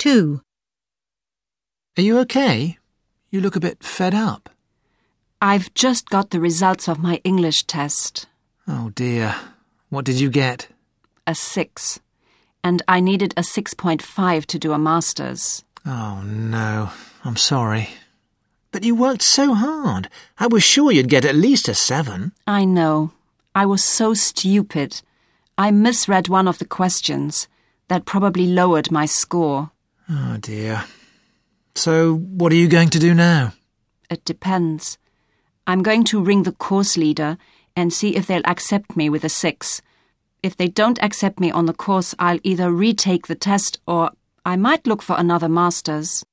2. Are you okay? You look a bit fed up. I've just got the results of my English test. Oh dear. What did you get? A 6. And I needed a 6.5 to do a master's. Oh no, I'm sorry. But you worked so hard. I was sure you'd get at least a 7. I know. I was so stupid. I misread one of the questions. That probably lowered my score. Oh dear. So, what are you going to do now? It depends. I'm going to ring the course leader and see if they'll accept me with a 6. If they don't accept me on the course, I'll either retake the test or I might look for another master's.